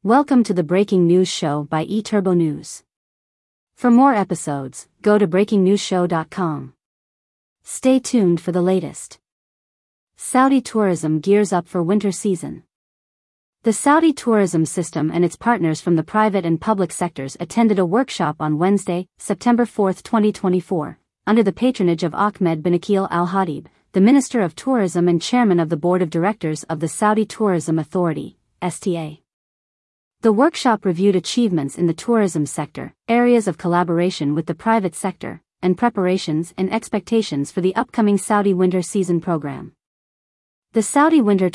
Welcome to the Breaking News Show by eTurbo News. For more episodes, go to breakingnewsshow.com. Stay tuned for the latest. Saudi tourism gears up for winter season. The Saudi tourism system and its partners from the private and public sectors attended a workshop on Wednesday, September 4, 2024, under the patronage of Ahmed bin Akil Al-Hadib, the Minister of Tourism and Chairman of the Board of Directors of the Saudi Tourism Authority, STA. The workshop reviewed achievements in the tourism sector, areas of collaboration with the private sector, and preparations and expectations for the upcoming Saudi winter season program. The Saudi Winter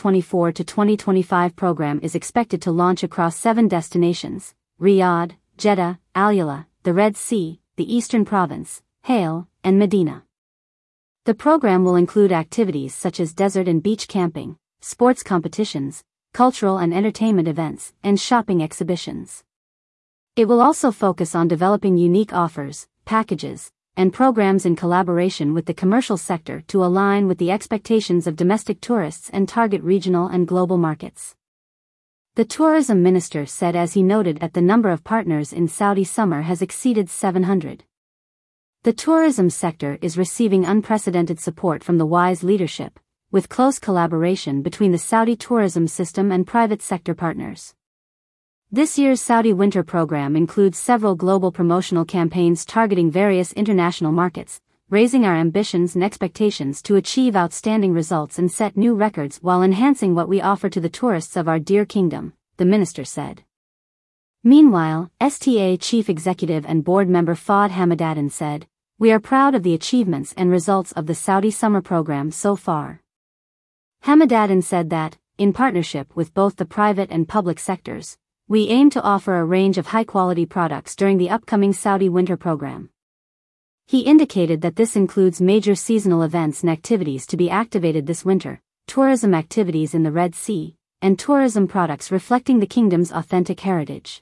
2024-2025 program is expected to launch across 7 destinations: Riyadh, Jeddah, Al-Yala, the Red Sea, the Eastern Province, Hale, and Medina. The program will include activities such as desert and beach camping, sports competitions, cultural and entertainment events, and shopping exhibitions. It will also focus on developing unique offers, packages, and programs in collaboration with the commercial sector to align with the expectations of domestic tourists and target regional and global markets. The tourism minister said, as he noted, that the number of partners in Saudi summer has exceeded 700. The tourism sector is receiving unprecedented support from the WISE leadership, with close collaboration between the Saudi tourism system and private sector partners. This year's Saudi winter program includes several global promotional campaigns targeting various international markets, raising our ambitions and expectations to achieve outstanding results and set new records while enhancing what we offer to the tourists of our dear kingdom, the minister said. Meanwhile, STA Chief Executive and Board Member Fahd Hamadattin said, "We are proud of the achievements and results of the Saudi summer program so far." Hamadattin said that, in partnership with both the private and public sectors, we aim to offer a range of high-quality products during the upcoming Saudi winter program. He indicated that this includes major seasonal events and activities to be activated this winter, tourism activities in the Red Sea, and tourism products reflecting the kingdom's authentic heritage.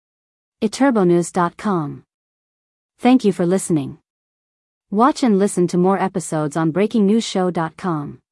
eTurboNews.com. Thank you for listening. Watch and listen to more episodes on breakingnewsshow.com.